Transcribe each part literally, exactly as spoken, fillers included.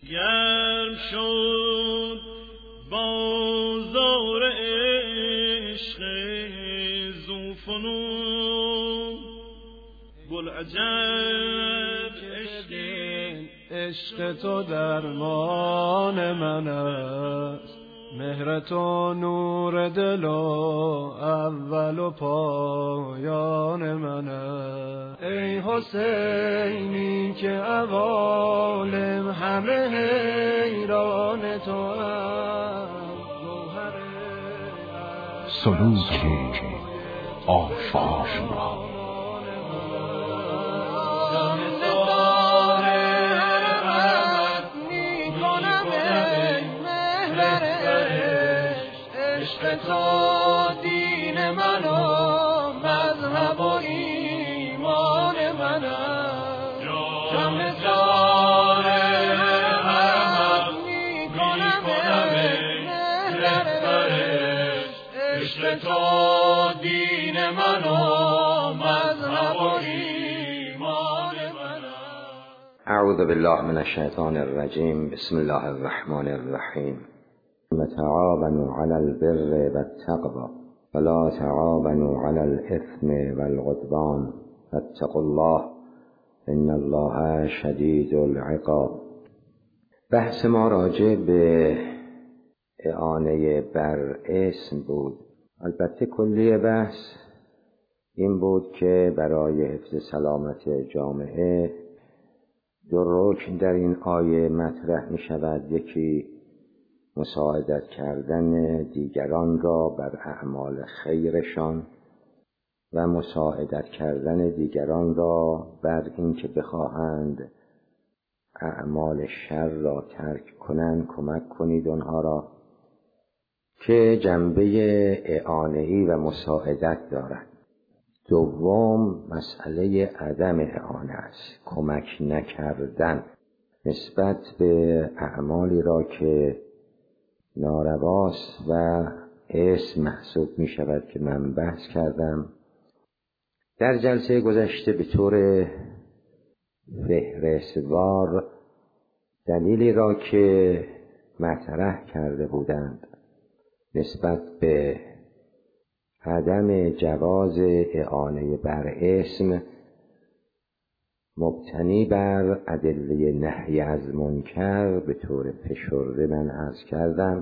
گرم شد بازار عشق زوفنون بلعجب عشق عشق تو درمان من است، مهر تو نور دل و اول و پایان من است. ای حسینی که عوالم همه حیران تو است، گوهر سلوک آفاق را تو دین من و مذهب و ایمان من است. جام جان احمد می کنم مهرش، عشق تو دین من و مذهب و ایمان من است. اعوذ بالله من الشیطان الرجیم. بسم الله الرحمن الرحیم. تعاونوا على البر والتقوى ولا تعاونوا على الإثم والعدوان فاتقوا الله ان الله شدید العقاب. بحث ما راجع به اعانه بر اسم بود. البته کلی بحث این بود که برای حفظ سلامت جامعه دو رکن در این آیه مطرح می شود. یکی مساعدت کردن دیگران را بر اعمال خیرشان و مساعدت کردن دیگران را بر اینکه بخواهند اعمال شر را ترک کنند کمک کنید آنها را، که جنبه اعانه‌ای و مساعدت دارد. دوم مسئله عدم اعانه است، کمک نکردن نسبت به اعمالی را که نارواست و اسم محسوب می شود که من بحث کردم. در جلسه گذشته به طور فهرستوار دلیلی را که مطرح کرده بودند نسبت به عدم جواز اعانه بر اسم مبتنی بر ادله نهی از منکر به طور فشرده من عرض کردم.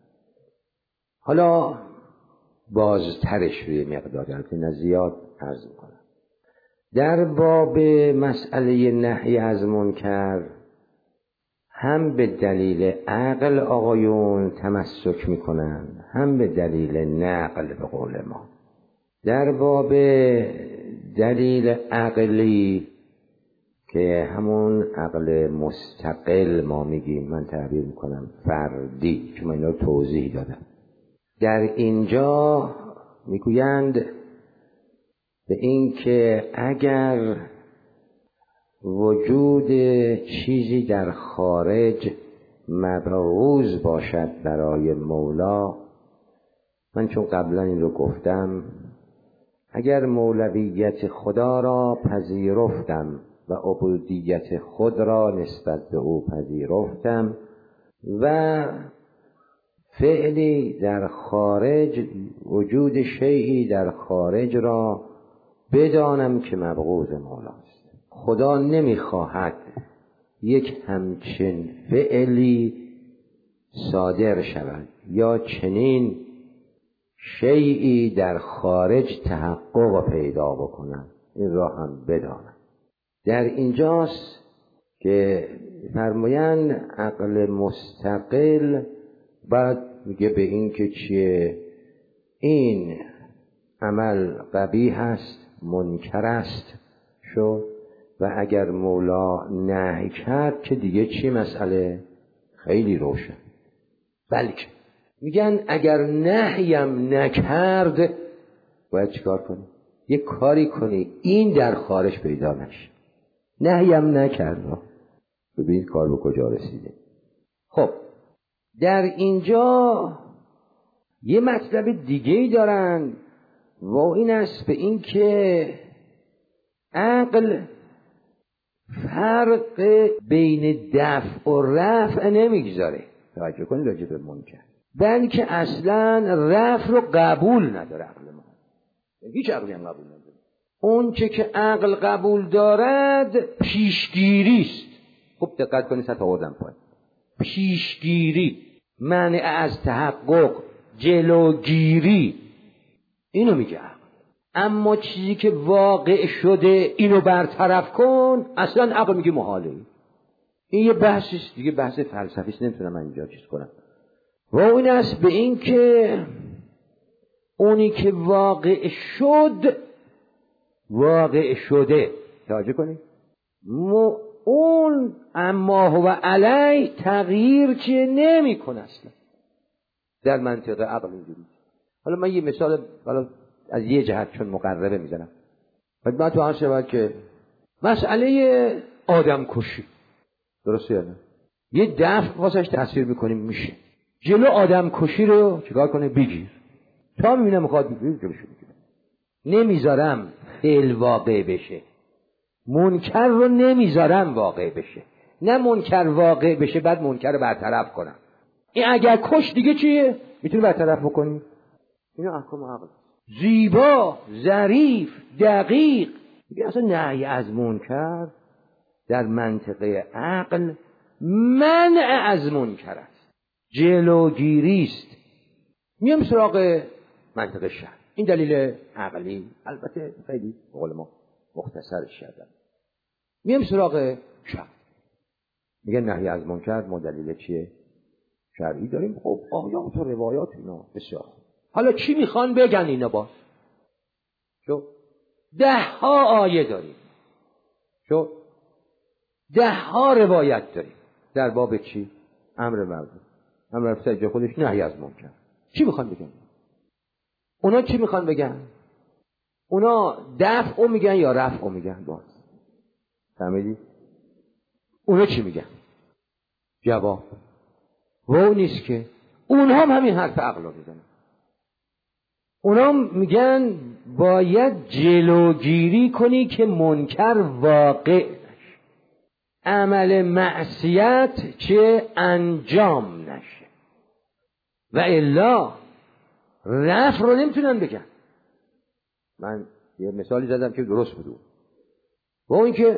حالا بازترش روی مقدار البته نه زیاد عرض میکنم. در باب مسئله نهی از منکر هم به دلیل عقل آقایون تمسک میکنند، هم به دلیل نقل به قول ما. در باب دلیل عقلی که همون عقل مستقل ما میگیم، من تعبیر میکنم فردی، چون من اینا رو توضیح دادم. در اینجا میگویند به این که اگر وجود چیزی در خارج مبغوض باشد برای مولا، من چون قبلا این رو گفتم، اگر مولویت خدا را پذیرفتم و عبودیت خود را نسبت به او پذیرفتم و فعلی در خارج، وجود شیئی در خارج را بدانم که مبغوض مولاست، خدا نمیخواهد یک همچین فعلی صادر شود یا چنین شیئی در خارج تحقق پیدا بکنم، این را هم بدانم. در اینجاست که فرمایند عقل مستقل بعد میگه به این که چیه، این عمل قبیح است، منکر است شد و اگر مولا نهی کرد که دیگه چی مسئله؟ خیلی روشن. بلکه میگن اگر نهیم نکرد باید چیکار کنی؟ یه کاری کنی این در خارج پیدا نشه. نهیم نکرد، ببین کار به کجا رسیده. خب در اینجا یه مطلب دیگه ای دارن و این است به این که عقل فرق بین دفع و رفع نمیگذاره. توجه کنید راجع به منکر، بلکه اصلا رفع رو قبول نداره عقل ما، هیچ عقلی هم قبول نداره. اون چه که عقل قبول دارد پیشگیری است. خب دقت کنید سطح آوردم پایین. پیشگیری، منع از تحقق، جلوگیری، اینو میگه عقل. اما چیزی که واقع شده اینو برطرف کن، اصلا عقل میگه محاله. این یه بحثی است دیگه، بحث فلسفی است، نمیتونم من اینجا چیز کنم. و اون است به این که اونی که واقع شد واقع شده. توجه کنید، اون اما هو علی تغییر چیه نمی کنه اصلا در منطقه عقل اینجوری. حالا من یه مثال حالا از یه جهت چون مقربه میزنم خدمت تو. هست شود که مسئله آدم کشی درسته یا نه؟ یه دفع واسش تأثیر میکنیم میشه جلو آدم کشی رو چیکار کنه؟ بگیر. تا میبینه میخواد بگیر جلوشو بگیره. نمیذارم فعل واقع بشه، منکر رو نمیذارم واقع بشه. نه منکر واقع بشه بعد منکر رو برطرف کنم. این اگر کش دیگه چیه؟ میتونی برطرف بکنی؟ اینو احکام عقل زیبا، ظریف، دقیق. دیگه اصلا نهی از منکر در منطقه عقل منع از منکر است، جلوگیری است. میام سراغ منطقه شرع. این دلیل عقلی، البته خیلی به قول ما مختصرش کردم. میام سراغ شرع. میگن نهی از منکر ما دلیل چیه؟ شرعی داریم. خب آیات و روایات اینا بسیار. حالا چی میخوان بگن اینا؟ باز شو ده ها آیه داریم، شو ده ها روایت داریم در باب چی؟ امر معروف، امر رفته جا خودش، نهی از منکر. چی میخوان بگن؟ اونا چی میخوان بگن؟ اونا دفع میگن یا رفع میگن؟ باز فهمیدی؟ اونا چی میگن؟ جواب و اون نیست که اونها هم همین حرف عقل رو میزنن. اونا میگن باید جلوگیری کنی که منکر واقع نشه، عمل معصیت چه انجام نشه، و الا رفع رو نمیتونن بگن. من یه مثالی زدم که درست بود. و اون که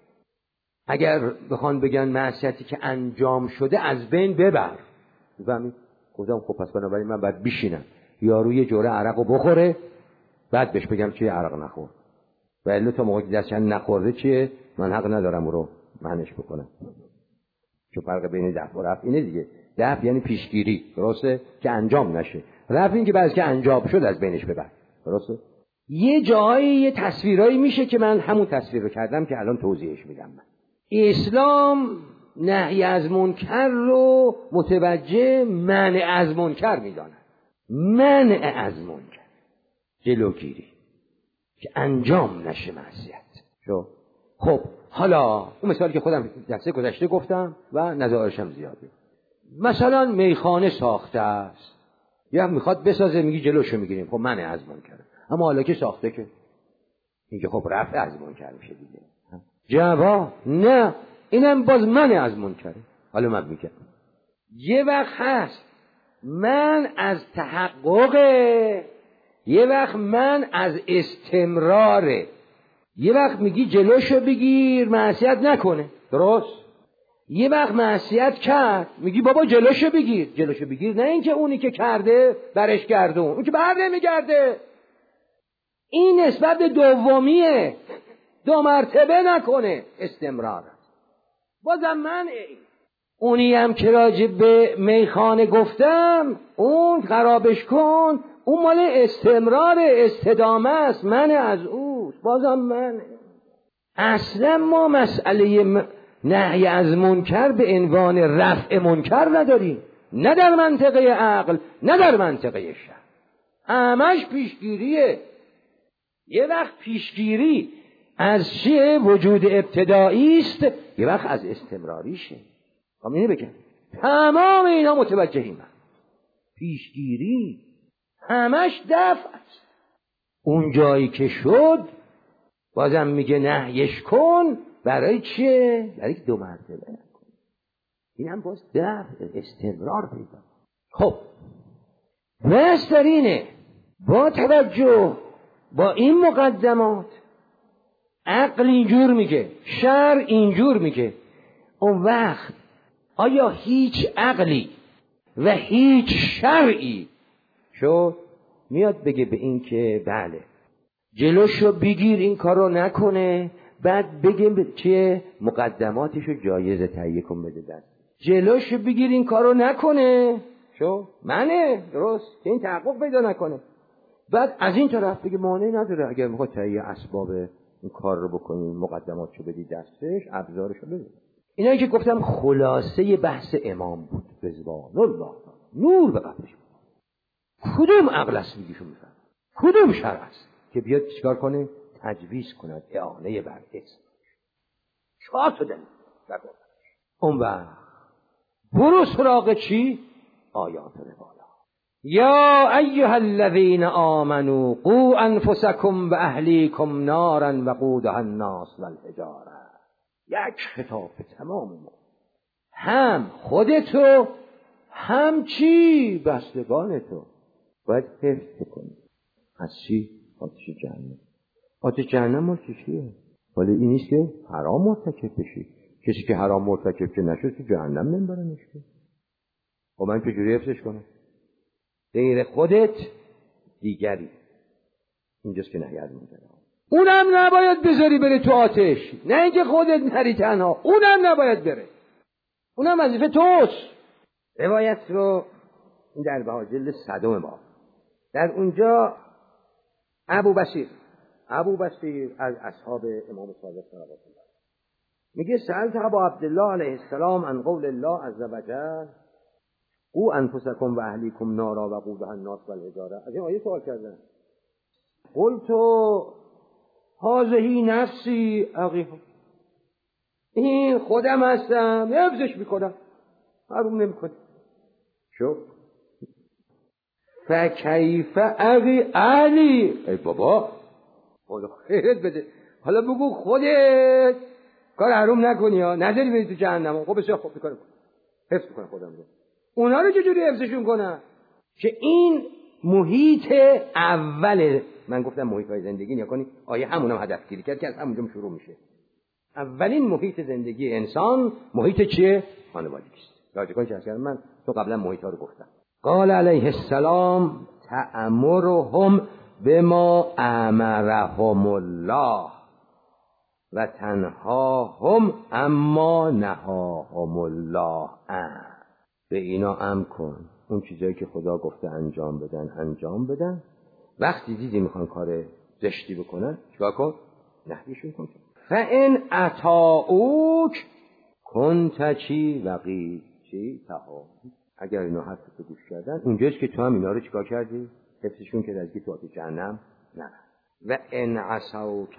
اگر بخوان بگن معصیتی که انجام شده از بین ببر، میفهمید؟ گفتم خب پس بنابراین من باید بشینم یارو یه جوره عرق رو بخوره بعد بهش بگم چیه عرق نخور، و الا تا موقعی دستش نخورده چیه من حق ندارم رو معنیش بکنم. چون فرق بین دفع و رفع اینه دیگه. دفع یعنی پیشگیری، درسته؟ که انجام نشه. رفع این که بعد که انجام شد از بینش ببر، درسته؟ یه جایی یه تصویرایی میشه که من همون تصویر رو کردم که الان توضیحش میدم. من اسلام نهی از منکر رو متوجه منع از منکر میداند. منع از منکر، جلوگیری که انجام نشه معصیت. شو خب حالا اون مثالی که خودم دسته گذشته گفتم و نظارشم زیاده. مثلا میخانه ساخته است، یا میخواد بسازه، میگی جلوشو میگیریم، خب منع از منکر. اما حالا که ساخته که میگه خب رفع از منکر میشه دیگه. جواب نه، اینم باز منع از منکره. حالا من میگم یه وقت هست من از تحققه، یه وقت من از استمراره. یه وقت میگی جلوشو بگیر معصیت نکنه، درست؟ یه وقت معصیت کرد میگی بابا جلوشو بگیر. جلوشو بگیر نه اینکه اونی که کرده برش گردون، اون که بر نمیگرده. این نسبت دومیه، دو مرتبه نکنه، استمرار. بازم منعه. اونی هم که راجع به میخانه گفتم اون خرابش کن، اون مال استمرار، استدامه است، منع از اوست، بازم منع. اصلا ما مسئله م... نهی از منکر به عنوان رفع منکر نداریم، نه در منطقه عقل نه در منطقه شرع. همش پیشگیریه. یه وقت پیشگیری از چیه؟ وجود ابتدایی است، یه وقت از استمراریشه. خب اینو بگم تمام اینا متوجهیم. پیشگیری همش دفع است. اون جایی که شد بازم میگه نهیش کن، برای چیه؟ برای که دو مرتبه نکنه. این هم باز در استمرار پیدا. خب بس در اینه با توجه با این مقدمات عقل اینجور میگه، شرع اینجور میگه، اون وقت آیا هیچ عقلی و هیچ شرعی شد میاد بگه به این که بله جلوشو بگیر این کارو نکنه، بعد بگه چیه مقدماتشو جایزه تهیه کن بده دست، جلوشو بگیر این کارو نکنه شو منه درست که این تحقق پیدا نکنه، بعد از این طرف بگه مانع نداره اگر میخواد تهیه اسباب این کار رو بکنیم مقدماتشو بدی دستش ابزارشو بده. اینایی که گفتم خلاصه بحث امام بود رضوان الله نور به قبرش. کدوم عقل است میگیشون میفهم، کدوم شرع است که بیاد چیکار کنه تجویز کند اعانه بر اسم چهار تا دلیل بگو. اون وقت برو سراغ چی؟ آیات بالا. یا ایها الذین آمنوا قوا انفسکم و اهلیکم نارا وقودها الناس والحجاره. یک خطاب به تمام ما، هم خودتو هم چی بستگان تو باید حفظ کنی. از چی؟ آتش جهنم. آتش جهنم مال چیه؟ ولی این نیست که حرام مرتکب بشی. کسی که حرام مرتکب که نشد تو جهنم نمیبرنش که. خب من چجوری حفظش کنم؟ غیر خودت دیگری. اینجاست که نهی از منکر. اونم نباید بذاری بره تو آتش، نه اینکه خودت نری تنها، اونم نباید بره، اونم وظیفه توست. روایت رو در بهاجل صدوم باب در اونجا ابو بصیر ابو بصیر از اصحاب امام صادق صلوات الله میگه سألت ابا عبدالله علیه السلام عن قول الله عز وجل قوا انفسکم و اهلیکم نارا وقودها الناس والحجاره. از این آیه سوال کردن. قلت هذه نفسی اقیف، این خودم هستم حفظش میکنم حروم نمیکنم. شو فکیف اقی علی. ای بابا خدا خیرت بده، حالا بگو خودت کار حروم نکنی ها، نذاری بری تو جهنم. خب بسیار خوب میکنم، حفظ میکنم خودم رو. اونا رو چجوری حفظشون کنم که این محیط اول من گفتم محیط های زندگی نیا کنی آیه همونم هدف گیری کرد که از همونجا شروع میشه. اولین محیط زندگی انسان محیط چیه؟ خانوادگی است. راجع چه کردم من تو قبلا محیط ها رو گفتم. قال علیه السلام تأمرهم بما امرهم الله و تنهاهم اما نهاهم الله عنه. به اینا امر کن، اون چیزایی که خدا گفته انجام بدن انجام بدن. وقتی دیدی میخوان کار زشتی بکنن چیکار کن؟ نهیشون کن. فان اطاعوک کنت چی وقی چی تها. اگر اینا حرفتو گوش کردن اونجاست که تو هم اینا رو چیکار کردی؟ حفظشون که نزدیک تو آتش جهنم نرن. و ان عصوک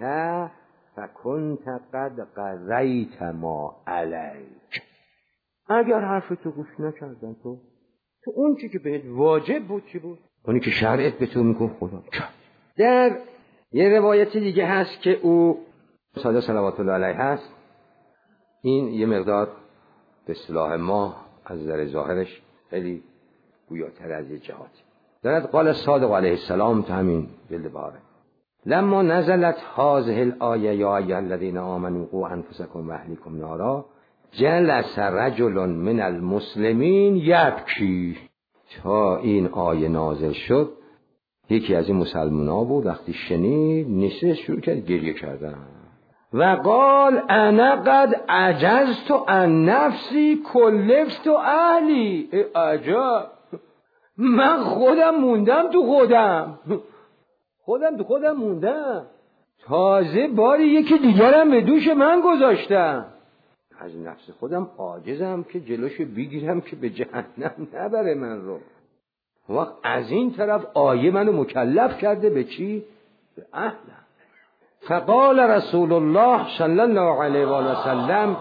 فکنت قد قضیت ما علیک. اگر حرفتو گوش نکردن تو تو اون چی که بهت واجب بود چی بود؟ اونی که شرعت به تو میگه خدا کرد. در یه روایت دیگه هست که او صادق صلوات الله علیه هست. این یه مقدار به اصطلاح ما از نظر ظاهرش خیلی گویاتر از یه جهات دارد. قال صادق علیه السلام تا همین جلد باره لما نزلت هذه الآیه یا ایها الذین آمنوا قوا انفسکم و اهلیکم نارا جلس رجل من المسلمین یبکی. تا این آیه نازل شد یکی از این مسلمان‌ها بود، وقتی شنید نشست شروع کرد گریه کردن. و قال انا قد عجزت عن نفسی کلفت اهلی. ای عجب، من خودم موندم تو خودم خودم تو خودم موندم، تازه باری یکی دیگرم به دوش من گذاشتم. از نفس خودم عاجزم که جلوشو بگیرم که به جهنم نبره من رو. وقت از این طرف آیه منو مکلف کرده به چی؟ به اهلم. فقال رسول الله صلی الله علیه و آله و سلم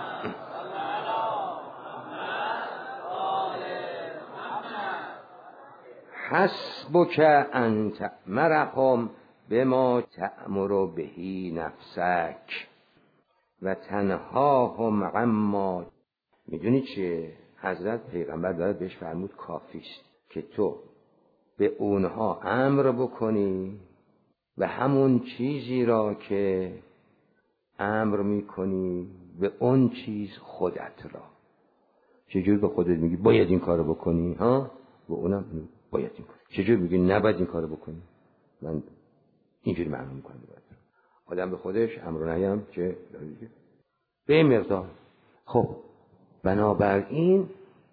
حسبک ان تأمرهم بما تأمر به نفسک. و تنهاهم عما. میدونی چیه؟ حضرت پیغمبر داره بهش فرمود کافیست که تو به اونها امر بکنی و همون چیزی را که امر میکنی به اون چیز خودت را. چجور به خودت میگی باید این کارو بکنی ها؟ و اونم باید این کار. چجور میگی نباید این کارو بکنی؟ من اینجوری معنی میکنم. آدم به خودش امر و نهی هم چه به مقدار. خب بنابراین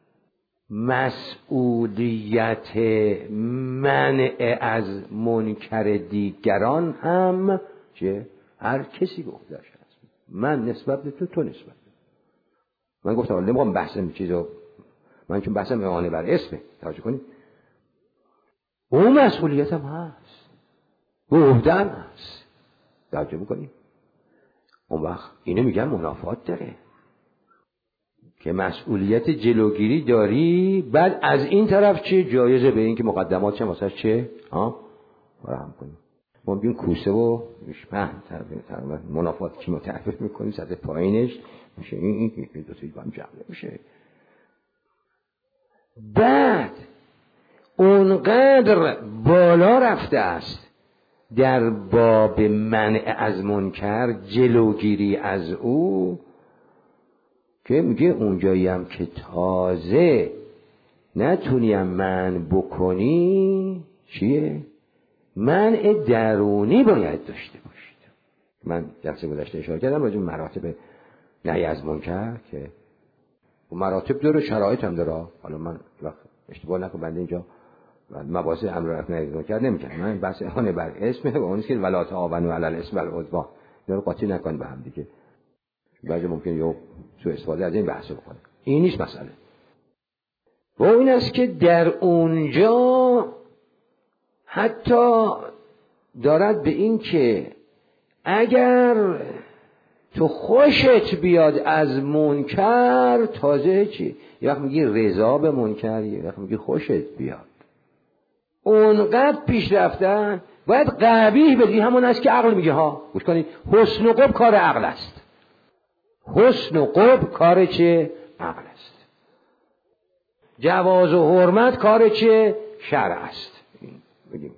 مسئولیت منع از منکر دیگران هم چه هر کسی به عهده‌اش هست. من نسبت به تو، تو نسبت به من. گفتم نمیخوام بحثم چیزو، من چون بحثم اعانه بر اسمه، توجه کنید اون مسئولیتم هست، به عهده‌ام هست، توجه بکنید. اون وقت اینو میگن منافات داره که مسئولیت جلوگیری داری، بعد از این طرف چه جایزه به این که مقدمات چه واسه چه ها فراهم کنی. ما میگیم کوسه و پهن تقریبا منافات کی متعرف میکنی سطح پایینش میشه این این دو تا با هم جمع میشه. بعد اونقدر بالا رفته است در باب منع از منکر، جلوگیری از او، که میگه اونجایی هم که تازه نتونیم منع بکنی چیه؟ منع درونی باید داشته باشید. من جلسه گذشته اشاره کردم راجع به مراتب نهی از منکر که مراتب داره، شرایط هم داره. حالا من وقت اشتباه نکنم بنده اینجا مباحث امر نهی از منکر نمی‌کنم، من بحث اعانه بر اسمه و اون است که ولا تعاونوا علی الاثم والعدوان، اینا رو قاطی نکن به هم دیگه. بعضی ممکن یه سوء استفاده از این بحث بکنه. این نیست مسئله. و این است که در اونجا حتی دارد به این که اگر تو خوشت بیاد از منکر، تازه چی؟ یه وقت میگی رضا به منکر، یه وقت میگی خوشت بیاد. اونقدر پیش رفتن باید قبیح بدی. همون است که عقل میگه ها، گوش کنید، حسن و قبح کار عقل است. حسن و قبح کار چه؟ عقل است. جواز و حرمت کار چه؟ شرع است. بگیم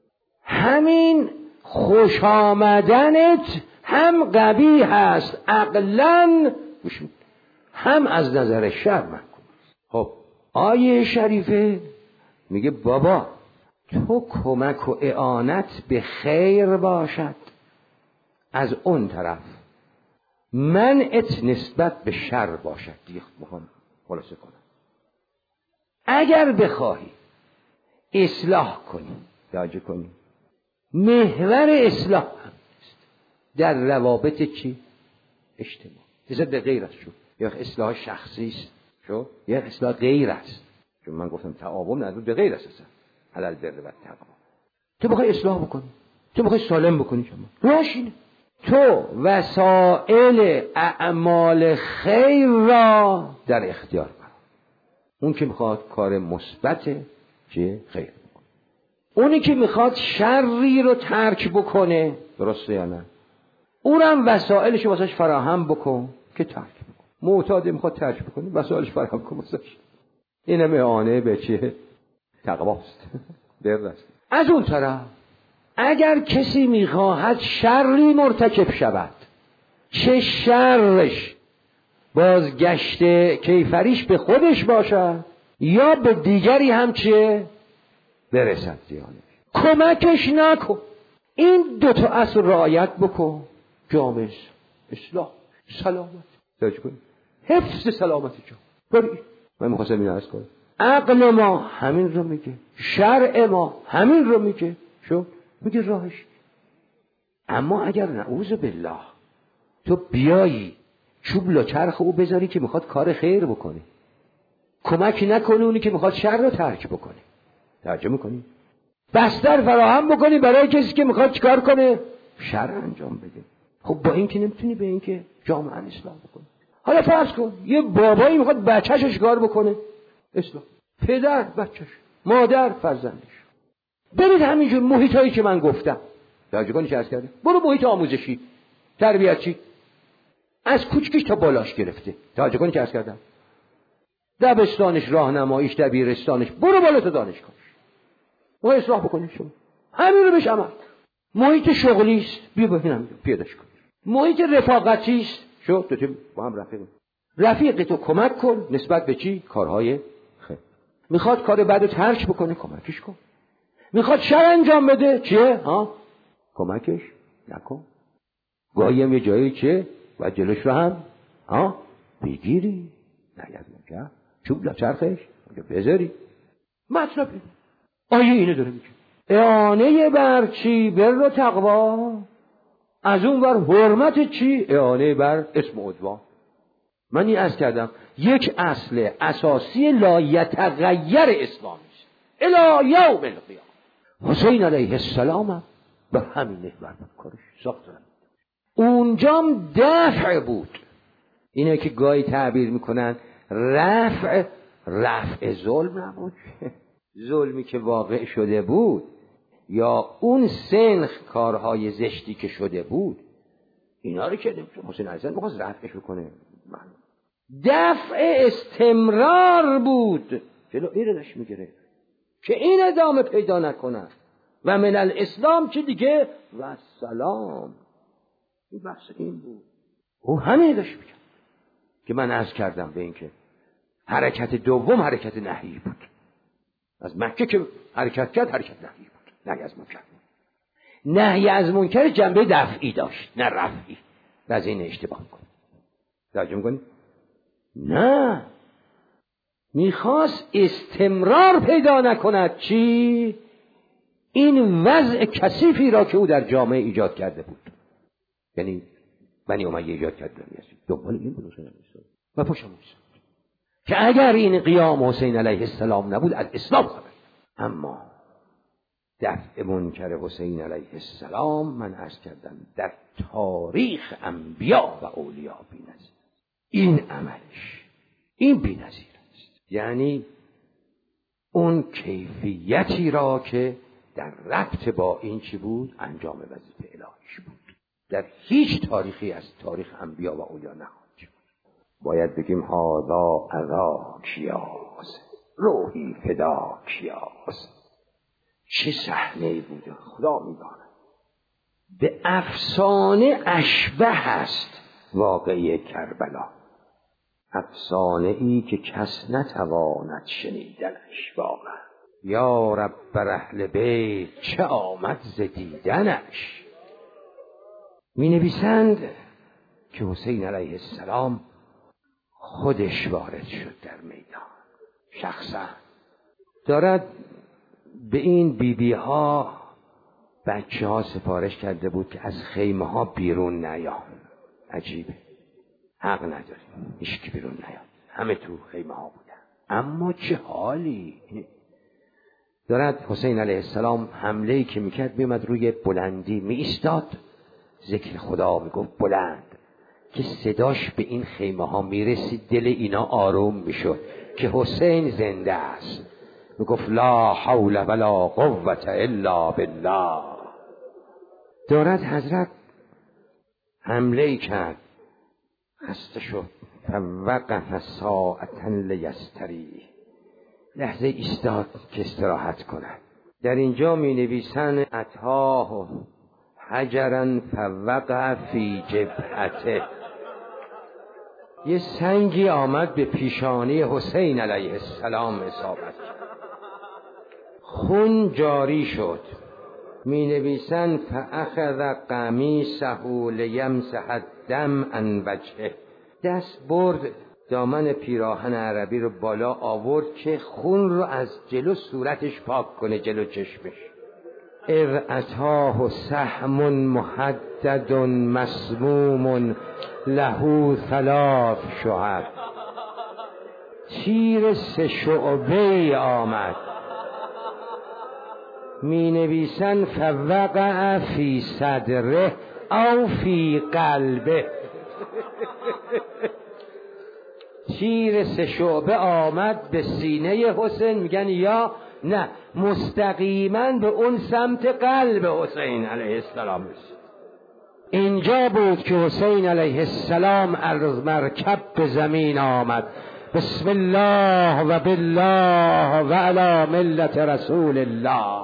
همین خوش آمدنت هم قبیح است عقلاً، هم از نظر شرع محکوم. خب آیه شریفه میگه بابا تو کمک و اعانت به خیر باشد، از اون طرف منعت نسبت به شر باشد. دیگه میخوام خلاصه کنم، اگر بخواهی اصلاح کنی، توجه کنی، محور اصلاح هم است در روابط چی؟ اجتماع. نسبت به غیر است شو، یا اصلاح شخصی است شو، یا اصلاح غیر است. چون من گفتم تعاون نسبت به غیر است، علی البر و التقوا. تو بخوای اصلاح بکنی، تو بخوای سالم بکنی، شما راهش اینه. تو وسائل اعمال خیر را در اختیار کن. اون که میخواد کار مثبت چه خیر بکنه، اونی که میخواد شری رو ترک بکنه، درسته یا نه، اونم وسائلش واسش فراهم بکن که ترک بکن. معتاد میخواد ترک بکنه، وسائلش فراهم کن واسش. اینم اعانه به چه؟ تقواست. درست. از اون طرف اگر کسی میخواهد شری مرتکب شود، چه شرش بازگشت کیفریش به خودش باشد یا به دیگری هم چه برسد زیانش، کمکش نکن. این دوتا اصل رعایت بکن، جامعه اصلاح سلامت داشت کن، حفظ سلامت جامعه. من میخواستم این عرض کنم، عقل ما همین رو میگه، شرع ما همین رو میگه، شو میگه راهش. اما اگر نعوذ بالله تو بیایی چوب لچرخ او بذاری که میخواد کار خیر بکنه، کمک نکنی اونی که میخواد شر رو ترک بکنه، توجه میکنی؟ بستر فراهم بکنی برای کسی که میخواد چیکار کنه؟ شر انجام بده. خب با این که نمیتونی به این که جامعه اصلاح بکنی. حالا فرض کن یه بابایی میخواد بچه‌ش چیکار بکنه؟ اصلاح. پدر بچه‌ش، مادر فرزندش. برید همینجور محیطایی که من گفتم، توجه کنی چه عرض کرده؟ برو محیط آموزشی، تربیتچی، از کوچکیش تا بالاش گرفته. توجه کنید که عرض کردم دبستانش، راهنماییش، دبیرستانش، برو بالا تا دانشگاهش. ما اصلاح بکنید شما. همین رو بهش عمل. محیط شغلیست، بیا ببینم پیاداش کن. محیط رفاقتیست، شو تو با هم رفیق. رفیق تو کمک کن نسبت به چی؟ کارهای خیر. میخواد کار بعدو ترک بکنه، کمکش کن. میخواد شر انجام بده، چیه؟ ها؟ کمکش نکن. گاهی هم یه جایی چه؟ و جلوش رو هم ها؟ بگیری. نه یاد منکر. چوب لا چرخش بذاری. مطلب اینه. آیه اینه داره میگه. اعانه بر چی؟ بر و تقوا. از اون بر حرمت چی؟ اعانه بر اسم و عدوان. من این عرض کردم یک اصل اساسی لا یتغیر اسلامی است الی یوم القیامه. حسین علیه السلام به همین نحو کارش ساختن. اونجام دفع بود. اینه که گاهی تعبیر میکنن رفع. رفع ظلم نبود، ظلمی که واقع شده بود یا اون سنخ کارهای زشتی که شده بود، اینا رو که حسین علیه السلام میخواست رفعش بکنه. دفع استمرار بود، جلو این رو داشت میگره که این ادامه پیدا نکنه. و من الاسلام چه دیگه؟ و سلام. این بحث این بود. او همین داشت میگه که من عرض کردم به این که حرکت دوم حرکت نهی بود. از مکه که حرکت کرد حرکت نهی بود، نهی از منکر. نهی از منکر جنبه دفعی داشت نه رفعی. از این اشتباه کن. توجه می‌کنی؟ نه، میخواست استمرار پیدا نکند. چی؟ این وضع کثیفی را که او در جامعه ایجاد کرده بود، یعنی بنی امیه ایجاد کرده بود، دنبال این بود حسین علیه السلام و پشت که اگر این قیام حسین علیه السلام نبود از اسلام خبر. اما دفع منکر حسین علیه السلام من عرض کردم در تاریخ انبیا و اولیا بی‌نظیر. این عملش این بی‌نظیر است. یعنی اون کیفیتی را که در ربط با این چی بود؟ انجام وظیفه الهیش بود. در هیچ تاریخی از تاریخ انبیا و اولیا نخواهد شد. باید بگیم هذا اذا کیاس روحی فدا کیاس. چه صحنه‌ای بوده خدا می‌داند. به افسانه اشبه است واقعه کربلا. افسانه ای که کس نتواند شنیدنش. واقعا یا رب بر اهل بیت چه آمد ز دیدنش. می نویسند که حسین علیه السلام خودش وارد شد در میدان. شخصا دارد به این بیبی ها بچه ها سفارش کرده بود که از خیمه ها بیرون نیان. عجیبه، حق نداریم هیچ کی بیرون نیاد، همه تو خیمه ها بودن. اما چه حالی دارد حسین علیه السلام. حمله‌ای که میکرد میمد روی بلندی می ایستاد، ذکر خدا میگفت بلند که صداش به این خیمه ها میرسید، دل اینا آروم میشد که حسین زنده است. میگفت لا حول ولا قوة الا بالله. دارد حضرت حمله‌ای کرد، خسته شد، فوقف ساعتا لیستریح، لحظه ایستاد که استراحت کند. در اینجا می نویسن اتاه حجرا فوقع فی جبهته. یه سنگی آمد به پیشانی حسین علیه السلام اصابت کرد، خون جاری شد. می نویسن فاخذ قمیصه لیمسح الدم عن وجهه. دست برد دامن پیراهن عربی رو بالا آورد که خون رو از جلو صورتش پاک کنه، جلو چشمش. اذ اتاه سهم محدد مسموم له ثلاث شعب. تیر سه شعبه آمد. می نویسن فوقع فی صدره او فی قلبه. تیر سه شعبه آمد به سینه حسین، میگن یا نه مستقیما به اون سمت قلب حسین علیه السلام. اینجا بود که حسین علیه السلام از مرکب به زمین آمد. بسم الله و بالله و علی ملت رسول الله.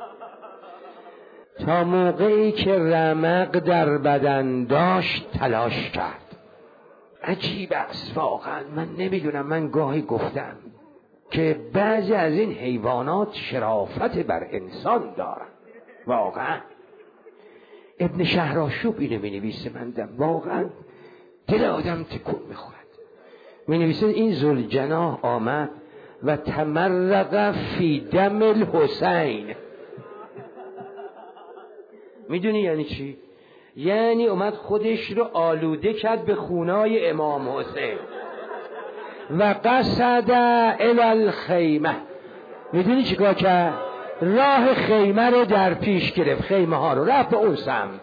تا موقعی که رمق در بدن داشت تلاش کرد. عجیب است واقعا. من نمیدونم، من گاهی گفتم که بعضی از این حیوانات شرافت بر انسان دارن واقعا. ابن شهرآشوب اینو می نویسه، من واقعا دل آدم تکون میخورد. می نویسه این ذوالجناح آمد و تمرق فی دم الحسین. میدونی یعنی چی؟ یعنی اومد خودش رو آلوده کرد به خونای امام حسین و قصد الی الخیمه. میدونی چیکار کرد؟ راه خیمه رو در پیش گرفت، خیمه ها رو رفت به اون سمت.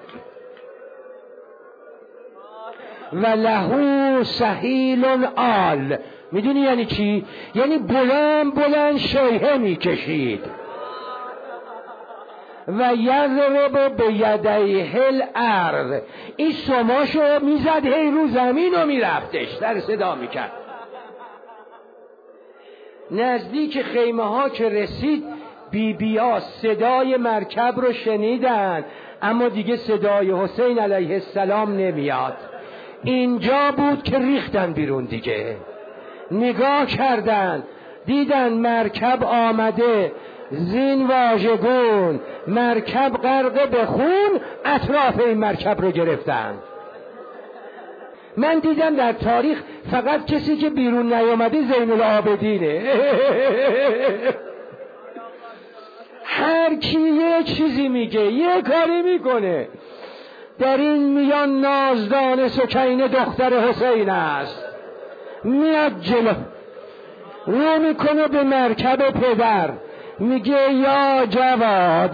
و لهو سهیل آل. میدونی یعنی چی؟ یعنی بلند بلند شیهه میکشید. و یضرب به یدیه الارض. این سماشو میزد هی رو زمین و میرفتش، در صدا میکرد. نزدیک خیمه ها که رسید، بی بی ها صدای مرکب رو شنیدن، اما دیگه صدای حسین علیه السلام نمیاد. اینجا بود که ریختن بیرون دیگه. نگاه کردن، دیدن مرکب آمده، زین واژگون، مرکب غرق به خون، اطراف این مرکب رو گرفتن. من دیدم در تاریخ فقط کسی که بیرون نیامده زین العابدینه. هر کی یه چیزی میگه، یه کاری میکنه. در این میان نازدان سکینه دختر حسین است، میاد جلو، رو میکنه به مرکب پدر، میگه یا جواد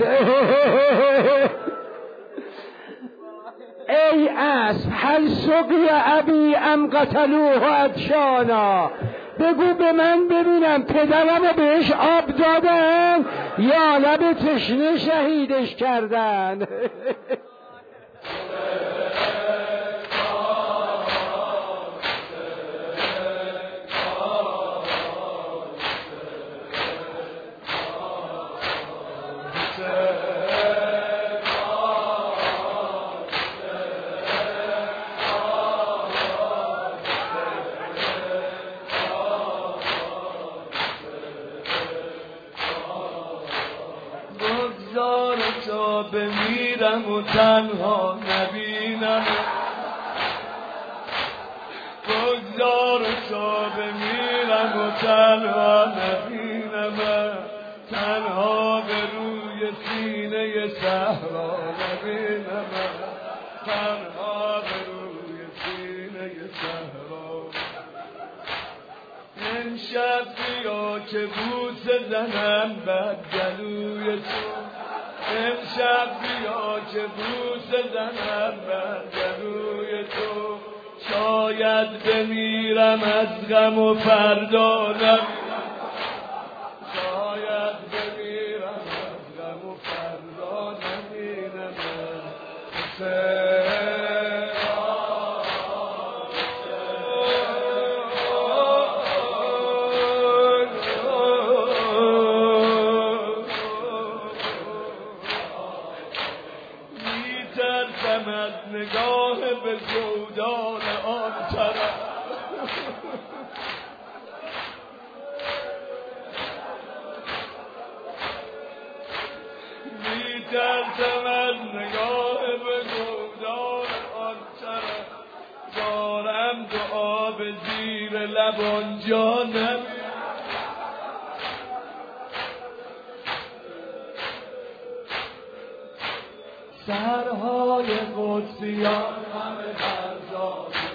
ای اسب هل سقی ابی ام قتلوه ادشانا. بگو به من ببینم پدرم بهش آب دادن یا لب تشنه شهیدش کردن. بمیرم و تنها نبینم، بگذار تا بمیرم و تنها نبینم، تنها به روی سینه صحرا نبینم، تنها به روی سینه صحرا. امشب بیا که بوسه زنم بر گلوی تو، امشب بیا که بوسه زنم بر گلوی تو. شاید بمیرم از غم و فردا نمیرم، شاید بمیرم از غم و فردا نمیرم. نگاه به زودان آن طرف، میترسم از نگاه به زودان آن طرف. دارم دعا به زیر لب آنجا نمی سرهای قدسیان همه فرزاد